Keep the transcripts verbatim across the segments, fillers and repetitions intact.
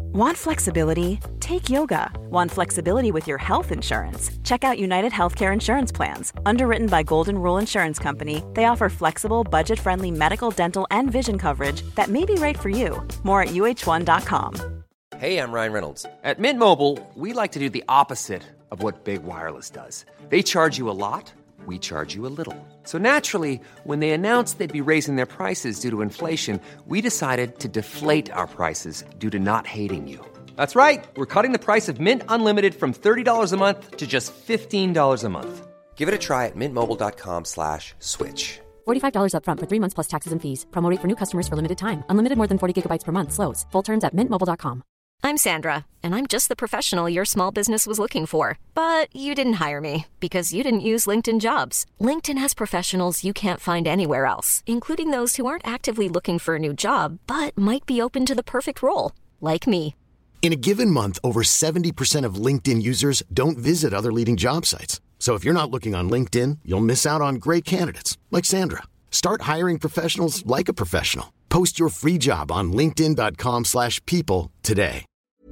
Want flexibility? Take yoga. Want flexibility with your health insurance? Check out United Healthcare Insurance Plans. Underwritten by Golden Rule Insurance Company, they offer flexible, budget-friendly medical, dental, and vision coverage that may be right for you. More at U H one dot com. Hey, I'm Ryan Reynolds. At Mint Mobile, we like to do the opposite of what Big Wireless does. They charge you a lot, we charge you a little. So naturally, when they announced they'd be raising their prices due to inflation, we decided to deflate our prices due to not hating you. That's right. We're cutting the price of Mint Unlimited from thirty dollars a month to just fifteen dollars a month. Give it a try at mintmobile.com slash switch. forty-five dollars up front for three months plus taxes and fees. Promo rate for new customers for limited time. Unlimited more than forty gigabytes per month. Slows full terms at mint mobile dot com. I'm Sandra, and I'm just the professional your small business was looking for. But you didn't hire me because you didn't use LinkedIn Jobs. LinkedIn has professionals you can't find anywhere else, including those who aren't actively looking for a new job, but might be open to the perfect role, like me. In a given month, over seventy percent of LinkedIn users don't visit other leading job sites. So if you're not looking on LinkedIn, you'll miss out on great candidates like Sandra. Start hiring professionals like a professional. Post your free job on linkedin.com slash people today.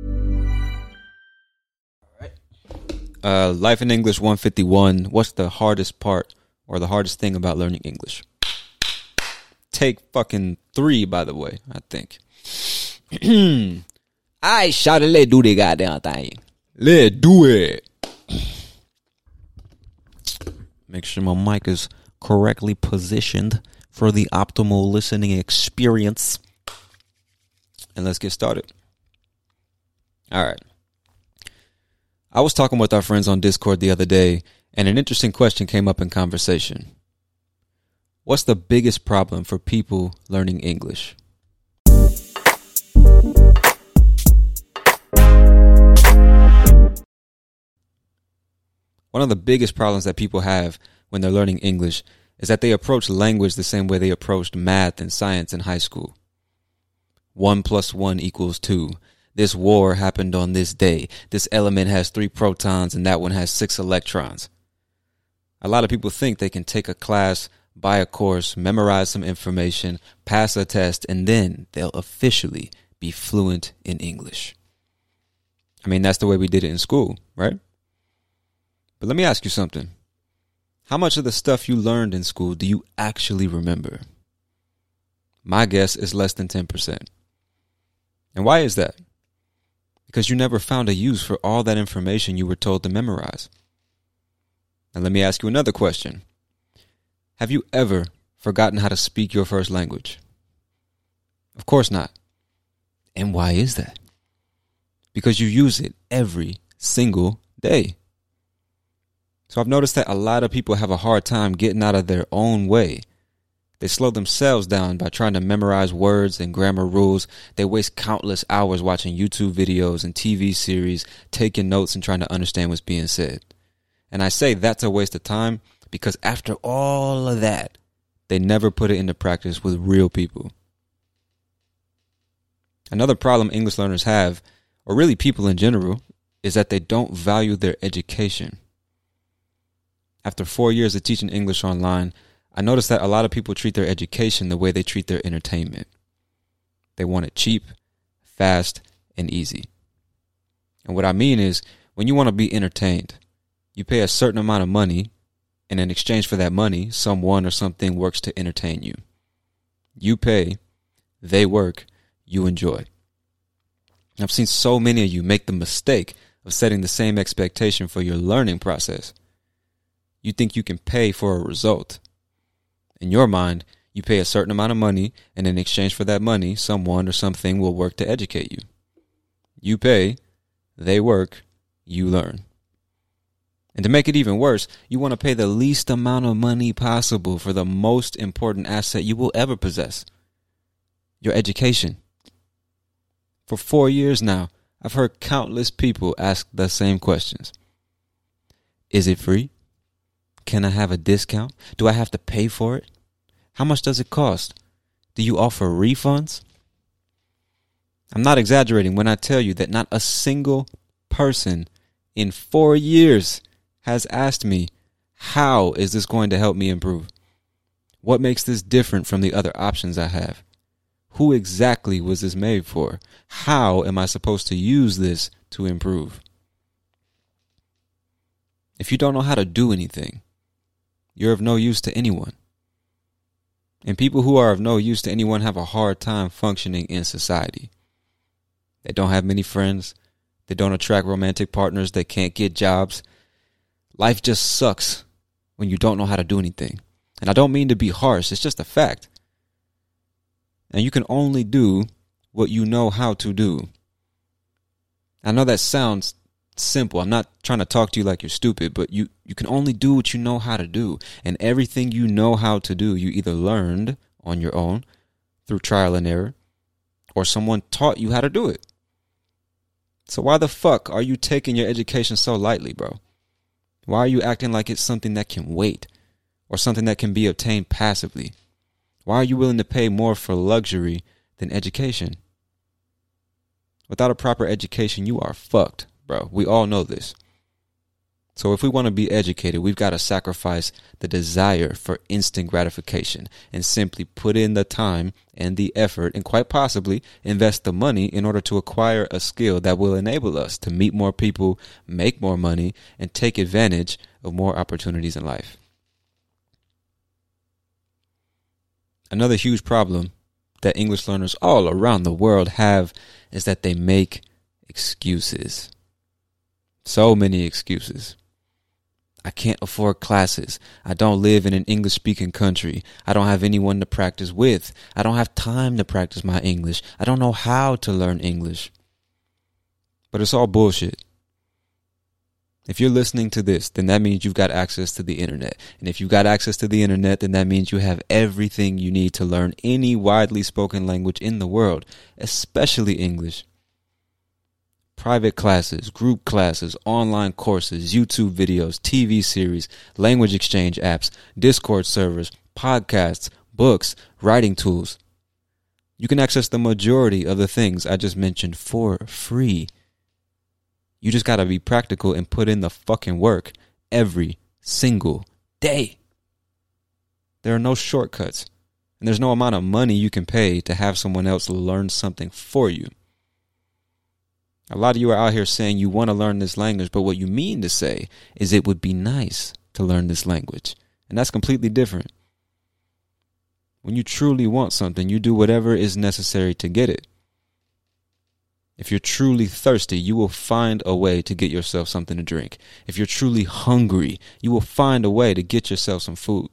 Uh, Life in English one fifty-one. What's the hardest part or the hardest thing about learning English? Take fucking three, by the way, I think. Alright, shout it, let's do the goddamn thing. Let's do it. Make sure my mic is correctly positioned for the optimal listening experience. And let's get started. All right. I was talking with our friends on Discord the other day, and an interesting question came up in conversation. What's the biggest problem for people learning English? One of the biggest problems that people have when they're learning English is that they approach language the same way they approached math and science in high school. One plus one equals two. This war happened on this day. This element has three protons and that one has six electrons. A lot of people think they can take a class, buy a course, memorize some information, pass a test, and then they'll officially be fluent in English. I mean, that's the way we did it in school, right? But let me ask you something. How much of the stuff you learned in school do you actually remember? My guess is less than ten percent. And why is that? Because you never found a use for all that information you were told to memorize. And let me ask you another question. Have you ever forgotten how to speak your first language? Of course not. And why is that? Because you use it every single day. So I've noticed that a lot of people have a hard time getting out of their own way. They slow themselves down by trying to memorize words and grammar rules. They waste countless hours watching YouTube videos and T V series, taking notes and trying to understand what's being said. And I say that's a waste of time because after all of that, they never put it into practice with real people. Another problem English learners have, or really people in general, is that they don't value their education. After four years of teaching English online, I noticed that a lot of people treat their education the way they treat their entertainment. They want it cheap, fast, and easy. And what I mean is, when you want to be entertained, you pay a certain amount of money, and in exchange for that money, someone or something works to entertain you. You pay, they work, you enjoy. I've seen so many of you make the mistake of setting the same expectation for your learning process. You think you can pay for a result. In your mind, you pay a certain amount of money, and in exchange for that money, someone or something will work to educate you. You pay, they work, you learn. And to make it even worse, you want to pay the least amount of money possible for the most important asset you will ever possess, your education. For four years now, I've heard countless people ask the same questions. Is it free? Can I have a discount? Do I have to pay for it? How much does it cost? Do you offer refunds? I'm not exaggerating when I tell you that not a single person in four years has asked me, how is this going to help me improve? What makes this different from the other options I have? Who exactly was this made for? How am I supposed to use this to improve? If you don't know how to do anything, you're of no use to anyone. And people who are of no use to anyone have a hard time functioning in society. They don't have many friends. They don't attract romantic partners. They can't get jobs. Life just sucks when you don't know how to do anything. And I don't mean to be harsh. It's just a fact. And you can only do what you know how to do. I know that sounds simple. I'm not trying to talk to you like you're stupid, but you, you can only do what you know how to do. And everything you know how to do, you either learned on your own through trial and error, or someone taught you how to do it. So why the fuck are you taking your education so lightly, bro? Why are you acting like it's something that can wait, or something that can be obtained passively? Why are you willing to pay more for luxury than education? Without a proper education, you are fucked, bro. We all know this. So if we want to be educated, we've got to sacrifice the desire for instant gratification and simply put in the time and the effort and quite possibly invest the money in order to acquire a skill that will enable us to meet more people, make more money, and take advantage of more opportunities in life. Another huge problem that English learners all around the world have is that they make excuses. So many excuses. I can't afford classes. I don't live in an English-speaking country. I don't have anyone to practice with. I don't have time to practice my English. I don't know how to learn English. But it's all bullshit. If you're listening to this, then that means you've got access to the internet. And if you've got access to the internet, then that means you have everything you need to learn any widely spoken language in the world, especially English. Private classes, group classes, online courses, YouTube videos, T V series, language exchange apps, Discord servers, podcasts, books, writing tools. You can access the majority of the things I just mentioned for free. You just got to be practical and put in the fucking work every single day. There are no shortcuts, and there's no amount of money you can pay to have someone else learn something for you. A lot of you are out here saying you want to learn this language, but what you mean to say is it would be nice to learn this language. And that's completely different. When you truly want something, you do whatever is necessary to get it. If you're truly thirsty, you will find a way to get yourself something to drink. If you're truly hungry, you will find a way to get yourself some food.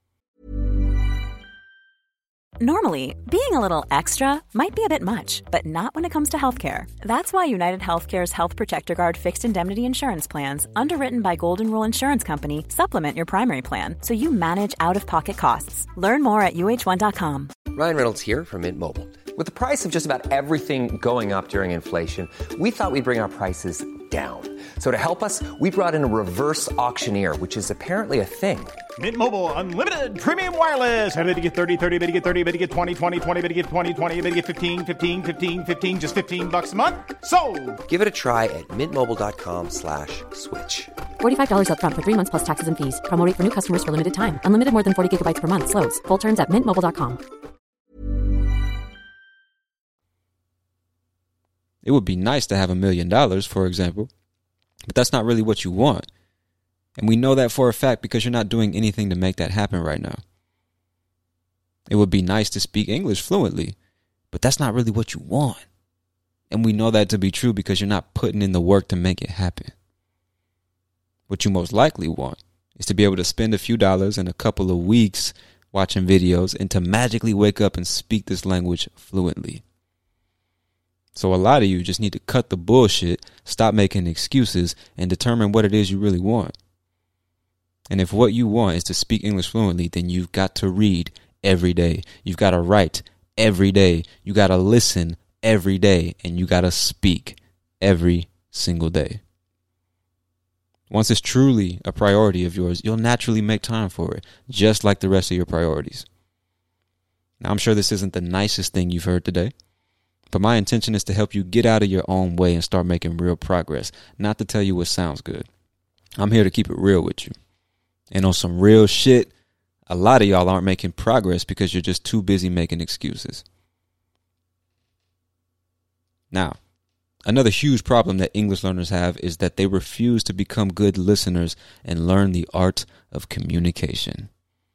Normally, being a little extra might be a bit much, but not when it comes to healthcare. That's why United Healthcare's Health Protector Guard fixed indemnity insurance plans, underwritten by Golden Rule Insurance Company, supplement your primary plan so you manage out-of-pocket costs. Learn more at U H one dot com. Ryan Reynolds here from Mint Mobile. With the price of just about everything going up during inflation, we thought we'd bring our prices down. So to help us, we brought in a reverse auctioneer, which is apparently a thing. Mint Mobile Unlimited Premium Wireless. How to get thirty, thirty, how to get thirty, how to get twenty, twenty, twenty, how to get twenty, twenty, how to get fifteen, fifteen, fifteen, fifteen, just fifteen bucks a month? Sold! Give it a try at mintmobile.com slash switch. forty-five dollars up front for three months plus taxes and fees. Promo rate for new customers for limited time. Unlimited more than forty gigabytes per month. Slows full terms at mint mobile dot com. It would be nice to have a million dollars, for example, but that's not really what you want. And we know that for a fact because you're not doing anything to make that happen right now. It would be nice to speak English fluently, but that's not really what you want. And we know that to be true because you're not putting in the work to make it happen. What you most likely want is to be able to spend a few dollars and a couple of weeks watching videos and to magically wake up and speak this language fluently. So a lot of you just need to cut the bullshit, stop making excuses, and determine what it is you really want. And if what you want is to speak English fluently, then you've got to read every day. You've got to write every day. You got to listen every day. And you got to speak every single day. Once it's truly a priority of yours, you'll naturally make time for it, just like the rest of your priorities. Now, I'm sure this isn't the nicest thing you've heard today, but my intention is to help you get out of your own way and start making real progress, not to tell you what sounds good. I'm here to keep it real with you. And on some real shit, a lot of y'all aren't making progress because you're just too busy making excuses. Now, another huge problem that English learners have is that they refuse to become good listeners and learn the art of communication.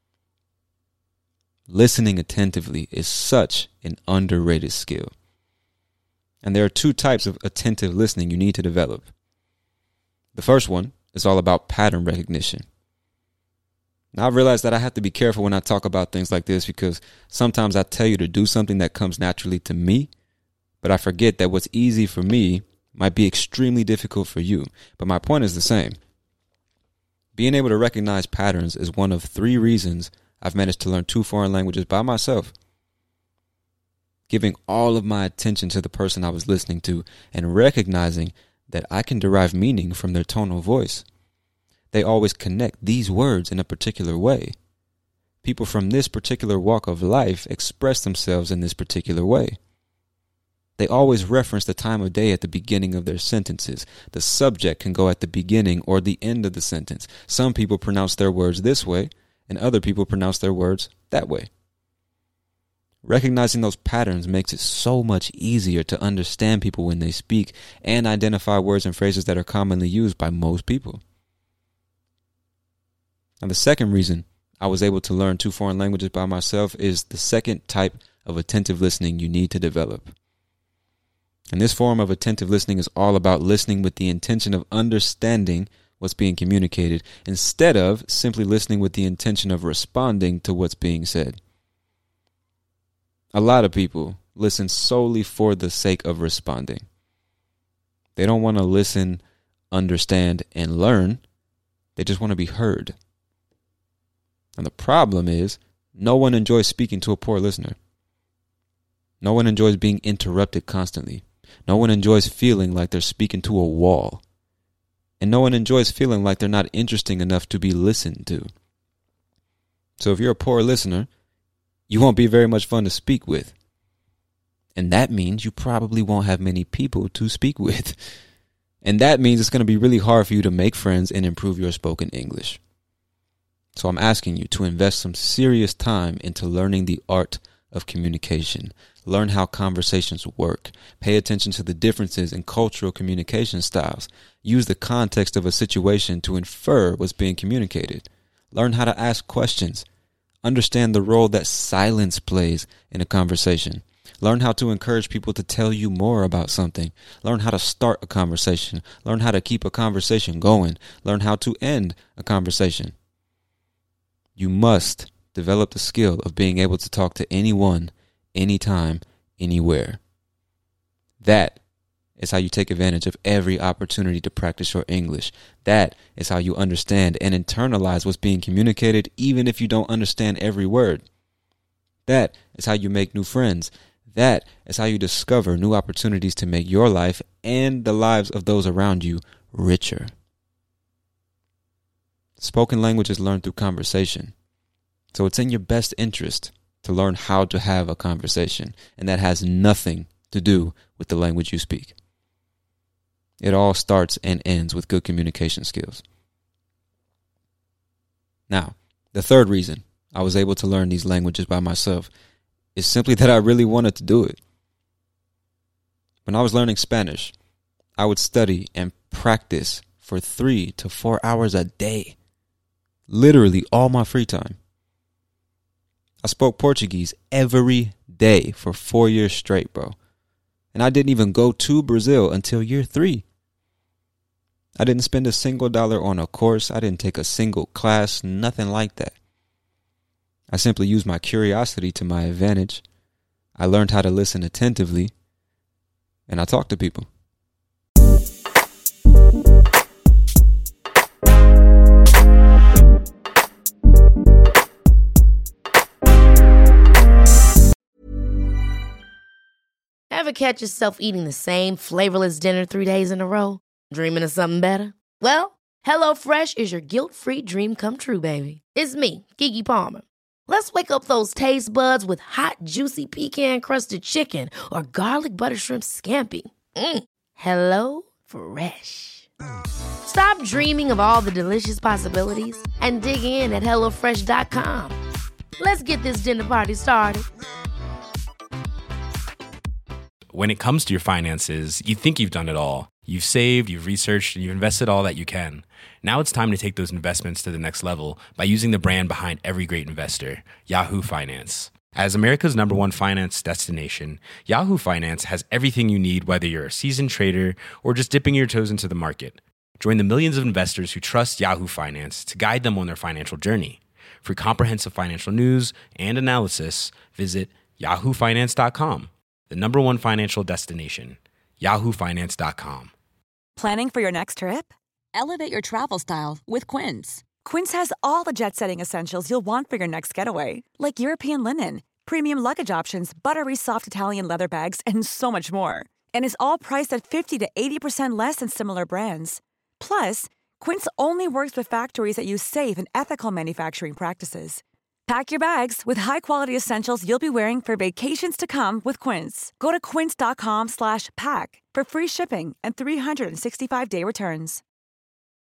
Listening attentively is such an underrated skill. And there are two types of attentive listening you need to develop. The first one is all about pattern recognition. Now, I've realized that I have to be careful when I talk about things like this because sometimes I tell you to do something that comes naturally to me, but I forget that what's easy for me might be extremely difficult for you. But my point is the same. Being able to recognize patterns is one of three reasons I've managed to learn two foreign languages by myself. Giving all of my attention to the person I was listening to and recognizing that I can derive meaning from their tonal voice. They always connect these words in a particular way. People from this particular walk of life express themselves in this particular way. They always reference the time of day at the beginning of their sentences. The subject can go at the beginning or the end of the sentence. Some people pronounce their words this way, and other people pronounce their words that way. Recognizing those patterns makes it so much easier to understand people when they speak and identify words and phrases that are commonly used by most people. Now, the second reason I was able to learn two foreign languages by myself is the second type of attentive listening you need to develop. And this form of attentive listening is all about listening with the intention of understanding what's being communicated instead of simply listening with the intention of responding to what's being said. A lot of people listen solely for the sake of responding. They don't want to listen, understand, and learn. They just want to be heard. And the problem is, no one enjoys speaking to a poor listener. No one enjoys being interrupted constantly. No one enjoys feeling like they're speaking to a wall. And no one enjoys feeling like they're not interesting enough to be listened to. So if you're a poor listener, you won't be very much fun to speak with. And that means you probably won't have many people to speak with. And that means it's going to be really hard for you to make friends and improve your spoken English. So I'm asking you to invest some serious time into learning the art of communication. Learn how conversations work. Pay attention to the differences in cultural communication styles. Use the context of a situation to infer what's being communicated. Learn how to ask questions. Understand the role that silence plays in a conversation. Learn how to encourage people to tell you more about something. Learn how to start a conversation. Learn how to keep a conversation going. Learn how to end a conversation. You must develop the skill of being able to talk to anyone, anytime, anywhere. That is how you take advantage of every opportunity to practice your English. That is how you understand and internalize what's being communicated, even if you don't understand every word. That is how you make new friends. That is how you discover new opportunities to make your life and the lives of those around you richer. Spoken language is learned through conversation. So it's in your best interest to learn how to have a conversation. And that has nothing to do with the language you speak. It all starts and ends with good communication skills. Now, the third reason I was able to learn these languages by myself is simply that I really wanted to do it. When I was learning Spanish, I would study and practice for three to four hours a day. Literally all my free time. I spoke Portuguese every day for four years straight, bro. And I didn't even go to Brazil until year three. I didn't spend a single dollar on a course. I didn't take a single class, nothing like that. I simply used my curiosity to my advantage. I learned how to listen attentively, and I talked to people. Ever catch yourself eating the same flavorless dinner three days in a row? Dreaming of something better? Well, HelloFresh is your guilt-free dream come true, baby. It's me, Keke Palmer. Let's wake up those taste buds with hot, juicy pecan-crusted chicken or garlic butter shrimp scampi. Mm. Hello Fresh. Stop dreaming of all the delicious possibilities and dig in at hello fresh dot com. Let's get this dinner party started. when it comes to your finances, you think you've done it all. You've saved, you've researched, and you've invested all that you can. Now it's time to take those investments to the next level by using the brand behind every great investor, Yahoo Finance. As America's number one finance destination, Yahoo Finance has everything you need, whether you're a seasoned trader or just dipping your toes into the market. Join the millions of investors who trust Yahoo Finance to guide them on their financial journey. For comprehensive financial news and analysis, visit yahoo finance dot com, the number one financial destination, yahoo finance dot com. Planning for your next trip? Elevate your travel style with Quince. Quince has all the jet-setting essentials you'll want for your next getaway, like European linen, premium luggage options, buttery soft Italian leather bags, and so much more. And is all priced at fifty to eighty percent less than similar brands. Plus, Quince only works with factories that use safe and ethical manufacturing practices. Pack your bags with high-quality essentials you'll be wearing for vacations to come with Quince. Go to quince dot com slash pack for free shipping and three hundred sixty-five day returns.